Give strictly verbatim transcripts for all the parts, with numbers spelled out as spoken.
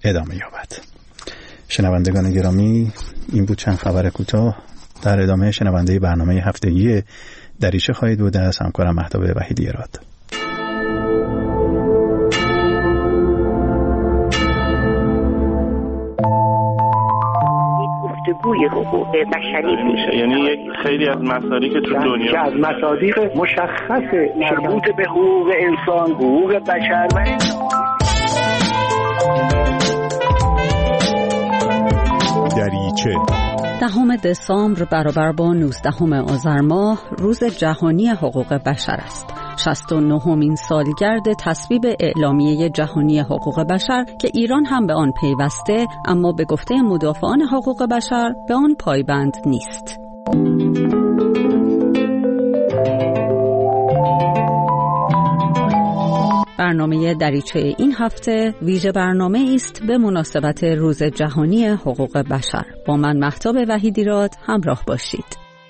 ادامه یابد. شنوندگان گرامی، این بود چند خبر کوتاه. در ادامه شنونده برنامه هفتگی دریچه خواهید بود از همکارم مهتاب وحیدی اراد. گفتگوی حقوق بشری میشه، یعنی یک خیلی از مصادیق که تو دنیا که از مصادیق مشخص مربوط به حقوق انسان، حقوق بشر و دریچه. دهم دسامبر برابر با نوزدهم آذر ماه روز جهانی حقوق بشر است. شصت و نهمین سالگرد تصویب اعلامیه جهانی حقوق بشر که ایران هم به آن پیوسته، اما به گفته مدافعان حقوق بشر به آن پایبند نیست. برنامه دریچه این هفته ویژه برنامه است به مناسبت روز جهانی حقوق بشر. با من مهتاب وحیدی راد همراه باشید.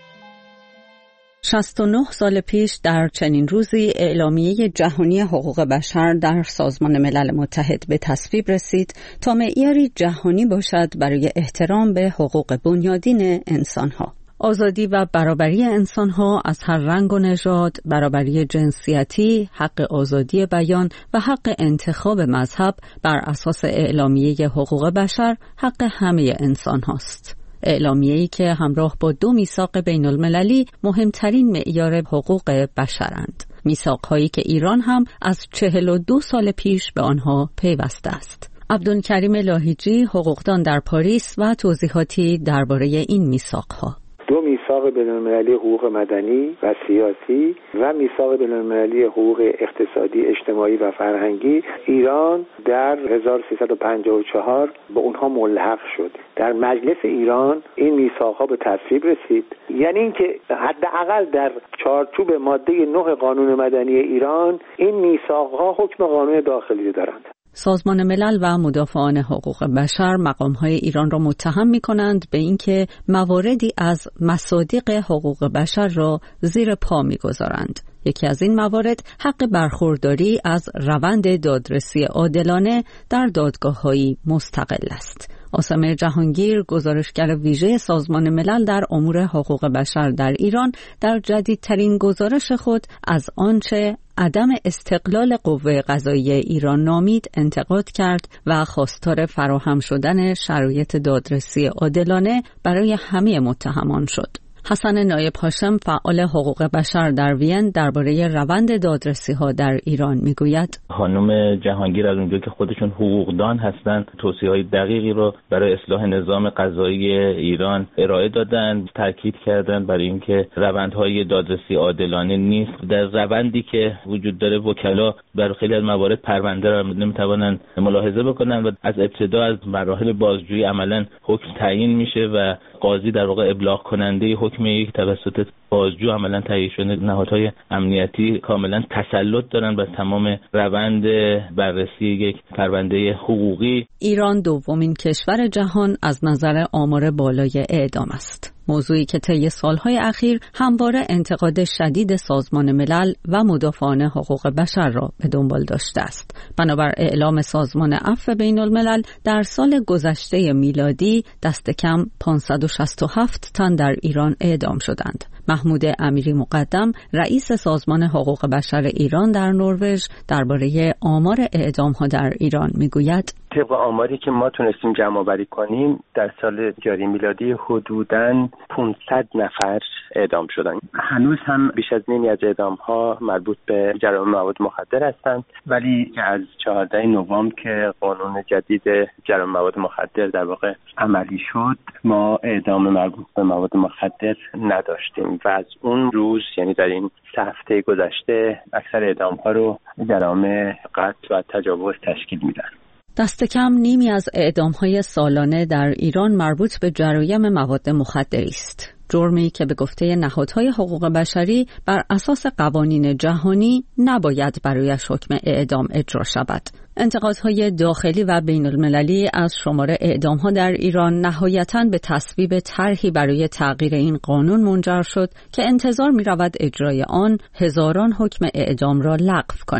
شصت و نه سال پیش در چنین روزی اعلامیه جهانی حقوق بشر در سازمان ملل متحد به تصویب رسید تا معیاری جهانی باشد برای احترام به حقوق بنیادین انسانها. آزادی و برابری انسانها از هر رنگ و نژاد، برابری جنسیتی، حق آزادی بیان و حق انتخاب مذهب بر اساس اعلامیه حقوق بشر حق همه انسانهاست. اعلامیه‌ای که همراه با دو میثاق بین المللی مهمترین معیار حقوق بشرند. میثاق‌هایی که ایران هم از چهل و دو سال پیش به آنها پیوسته است. عبدالکریم لاهیجی، حقوقدان در پاریس و توضیحاتی درباره این میثاق‌ها. دو میثاق بین‌المللی حقوق مدنی و سیاسی و میثاق بین‌المللی حقوق اقتصادی، اجتماعی و فرهنگی، ایران در هزار و سیصد و پنجاه و چهار به اونها ملحق شد. در مجلس ایران این میثاق‌ها به تصویب رسید، یعنی اینکه حداقل در چارچوب ماده نه قانون مدنی ایران این میثاق‌ها حکم قانون داخلی دارند. سازمان ملل و مدافعان حقوق بشر مقام‌های ایران را متهم می‌کنند به اینکه مواردی از مصادیق حقوق بشر را زیر پا می‌گذارند. یکی از این موارد حق برخورداری از روند دادرسی عادلانه در دادگاه‌های مستقل است. آسمه جهانگیر، گزارشگر ویژه سازمان ملل در امور حقوق بشر در ایران، در جدیدترین گزارش خود از آنچه عدم استقلال قوه قضاییه ایران نامید انتقاد کرد و خواستار فراهم شدن شرایط دادرسی عادلانه برای همه متهمان شد. حسن نایب هاشم، فعال حقوق بشر در وین، درباره روند دادرسی‌ها در ایران میگوید: خانم جهانگیر از اونجایی که خودشون حقوقدان هستند، توصیه‌های دقیقی رو برای اصلاح نظام قضایی ایران ارائه دادند، تاکید کردند برای اینکه روندهای دادرسی عادلانه نیست. در روندی که وجود داره وکلا برای خیلی از موارد پرونده را نمیتوانند ملاحظه بکنند و از ابتدا از مراحل بازجویی عملاً حکم تعیین میشه و قاضی در واقع ابلاغ کننده حکم یک توسط بازجو عملاً تایید شده. نهادهای امنیتی کاملاً تسلط دارن بر تمام روند بررسی یک پرونده حقوقی. ایران دومین کشور جهان از نظر آمار بالای اعدام است. موضوعی که طی سالهای اخیر همواره انتقاد شدید سازمان ملل و مدافعان حقوق بشر را به دنبال داشته است. بنابر اعلام سازمان عفو بین الملل در سال گذشته میلادی دست کم پانصد و شصت و هفت تن در ایران اعدام شدند. محمود امیری مقدم، رئیس سازمان حقوق بشر ایران در نروژ، درباره آمار اعدام‌ها در ایران میگوید: طبق آماری که ما تونستیم جمع آوری کنیم در سال جاری میلادی حدوداً پانصد نفر اعدام شدن. هنوز هم بیش از نیمی از اعدام‌ها مربوط به جرایم مواد مخدر هستند، ولی از چهاردهم نوامبر که قانون جدید جرایم مواد مخدر در واقع عملی شد، ما اعدام مربوط به مواد مخدر نداشتیم و از اون روز، یعنی در این سه هفته گذشته، اکثر اعدام‌ها رو جرایم قتل و تجاوز تشکیل میدن. دست کم نیمی از اعدام‌های سالانه در ایران مربوط به جرایم مواد مخدری است. جرمی که به گفته نهادهای حقوق بشری بر اساس قوانین جهانی نباید برایش حکم اعدام اجرا شود. انتقادهای داخلی و بین المللی از شمار اعدام‌ها در ایران نهایتاً به تصویب طرحی برای تغییر این قانون منجر شد که انتظار می‌رود اجرای آن هزاران حکم اعدام را لغو کند.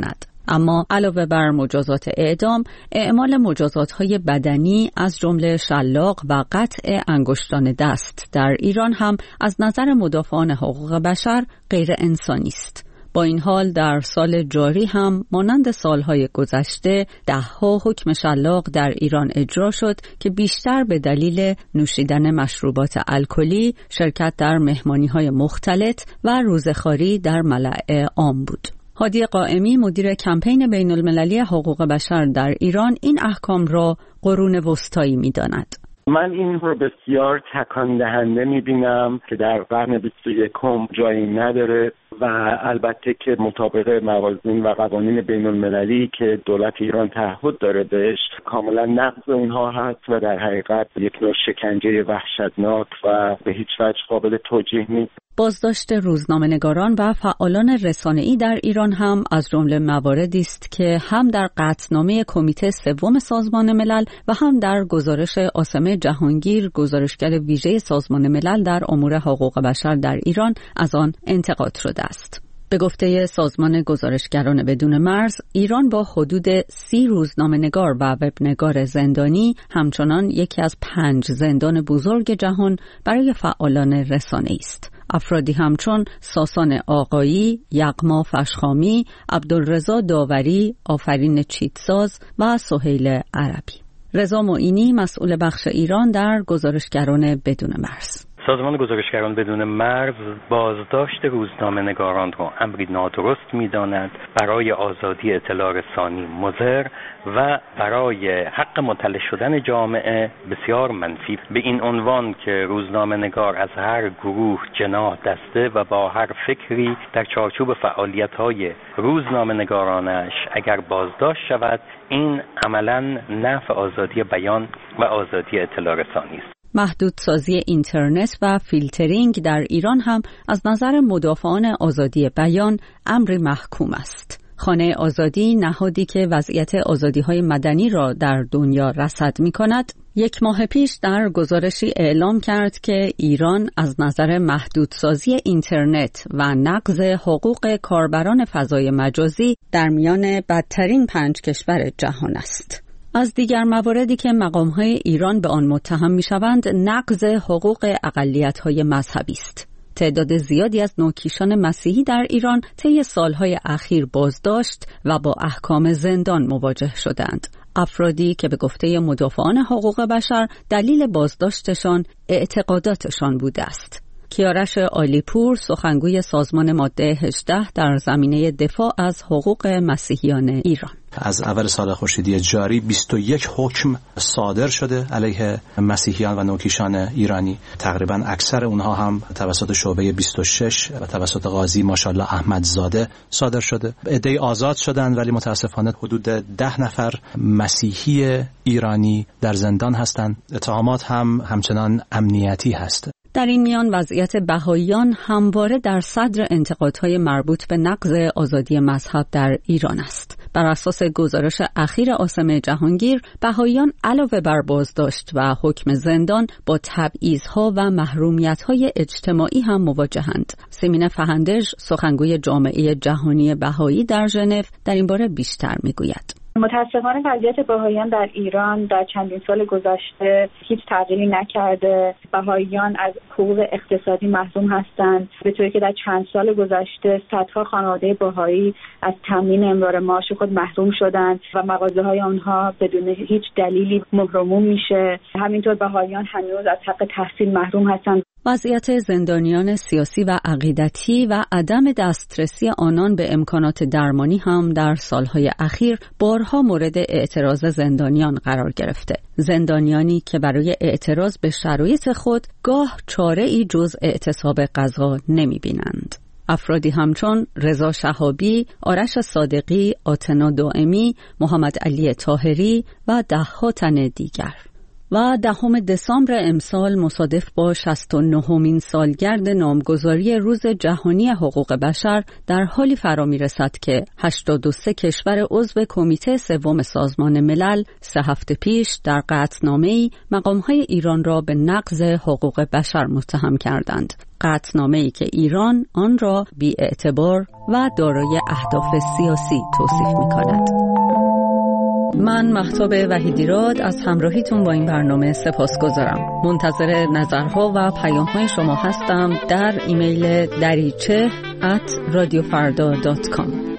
اما علاوه بر مجازات اعدام، اعمال مجازات‌های بدنی از جمله شلاق و قطع انگشتان دست در ایران هم از نظر مدافعان حقوق بشر غیر انسانی است. با این حال در سال جاری هم مانند سالهای گذشته ده‌ها حکم شلاق در ایران اجرا شد که بیشتر به دلیل نوشیدن مشروبات الکلی، شرکت در مهمانی‌های مختلط و روزخواری در ملأ عام بود. هادی قائمی مدیر کمپین بین المللی حقوق بشر در ایران این احکام را قرون وسطایی می‌داند. من این رو بسیار تکان دهنده می‌بینم که در قرن بیست و یکم جایی نداره و البته که مطابق موازین و قوانین بین المللی که دولت ایران تعهد داره بهش کاملا نقض اونها هست و در حقیقت یک نوع شکنجه وحشتناک و به هیچ وجه قابل توجیه نیست. بازداشت روزنامه‌نگاران و فعالان رسانه‌ای در ایران هم از جمله مواردی است که هم در قطعنامه کمیته سوم سازمان ملل و هم در گزارش عاصمه جهانگیر، گزارشگر ویژه سازمان ملل در امور حقوق بشر در ایران، از آن انتقاد شده است. به گفته سازمان گزارشگران بدون مرز، ایران با حدود سی روزنامه‌نگار و وبنگار زندانی همچنان یکی از پنج زندان بزرگ جهان برای فعالان رسانه‌ای است. افرادی همچون ساسان آقایی، یغما فشخامی، عبدالرضا داوری، آفرین چیتساز و سهیل عربی. رضا معینی مسئول بخش ایران در گزارشگران بدون مرز: سازمان گزارشگران بدون مرز بازداشت روزنامه‌نگاران را امری نادرست می‌داند، برای آزادی اطلاع رسانی مضر و برای حق مطلع شدن جامعه بسیار منفی. به این عنوان که روزنامه‌نگار از هر گروه، جناح، دسته و با هر فکری در چارچوب فعالیت‌های روزنامه‌نگارانش اگر بازداشت شود، این عملاً نفی آزادی بیان و آزادی اطلاع رسانی است. محدودسازی اینترنت و فیلترینگ در ایران هم از نظر مدافعان آزادی بیان امری محکوم است. خانه آزادی، نهادی که وضعیت آزادی‌های مدنی را در دنیا رصد می‌کند، یک ماه پیش در گزارشی اعلام کرد که ایران از نظر محدودسازی اینترنت و نقض حقوق کاربران فضای مجازی در میان بدترین پنج کشور جهان است. از دیگر مواردی که مقام‌های ایران به آن متهم می‌شوند، نقض حقوق اقلیت‌های مذهبی است. تعداد زیادی از نوکیشان مسیحی در ایران طی سالهای اخیر بازداشت و با احکام زندان مواجه شدند. افرادی که به گفته مدافعان حقوق بشر دلیل بازداشتشان اعتقاداتشان بوده است. کیارش عالیپور، سخنگوی سازمان ماده هجده در زمینه دفاع از حقوق مسیحیان ایران: از اول سال خورشیدی جاری بیست و یک حکم صادر شده علیه مسیحیان و نوکیشان ایرانی. تقریبا اکثر اونها هم توسط شعبه بیست و شش و توسط قاضی ماشاءالله احمدزاده صادر شده. عده‌ای آزاد شدن، ولی متاسفانه حدود ده نفر مسیحی ایرانی در زندان هستند. اتهامات هم همچنان امنیتی هست. در این میان وضعیت بهائیان همواره در صدر انتقادهای مربوط به نقض آزادی مذهب در ایران است. بر اساس گزارش اخیر عاصمه جهانگیر، بهائیان علاوه بر بازداشت و حکم زندان با تبعیض‌ها و محرومیت‌های اجتماعی هم مواجهند. سیمین فهندژ، سخنگوی جامعه جهانی بهایی در ژنو، در این باره بیشتر می‌گوید. متاسفانه وضعیت بهائیان در ایران در چندین سال گذشته هیچ تغییری نکرده. بهائیان از حقوق اقتصادی محروم هستند، به طوری که در چند سال گذشته صدها خانواده بهایی از تامین امرار معاش خود محروم شدند و مغازه‌های آنها بدون هیچ دلیلی مهرموم میشه. همینطور بهائیان هنوز از حق تحصیل محروم هستند. وضعیت زندانیان سیاسی و عقیدتی و عدم دسترسی آنان به امکانات درمانی هم در سالهای اخیر بارها مورد اعتراض زندانیان قرار گرفته. زندانیانی که برای اعتراض به شرایط خود گاه چاره‌ای جز اعتصاب غذا نمی‌بینند. افرادی همچون رضا شهابی، آرش صادقی، آتنا دائمی، محمد علی طاهری و ده‌ها تن دیگر. و دهم دسامبر امسال مصادف با شصت و نهمین سالگرد نامگذاری روز جهانی حقوق بشر در حالی فرا می‌رسد که هشتاد و سه کشور عضو کمیته سوم سازمان ملل سه هفته پیش در قطعنامه‌ای مقام‌های ایران را به نقض حقوق بشر متهم کردند. قطعنامه‌ای که ایران آن را بی‌اعتبار و دارای اهداف سیاسی توصیف می‌کند. من مهتاب وحیدیراد از همراهیتون با این برنامه سپاسگزارم. منتظر نظرها و پیام‌های شما هستم در ایمیل دریچه ات رادیو فردا دات کام.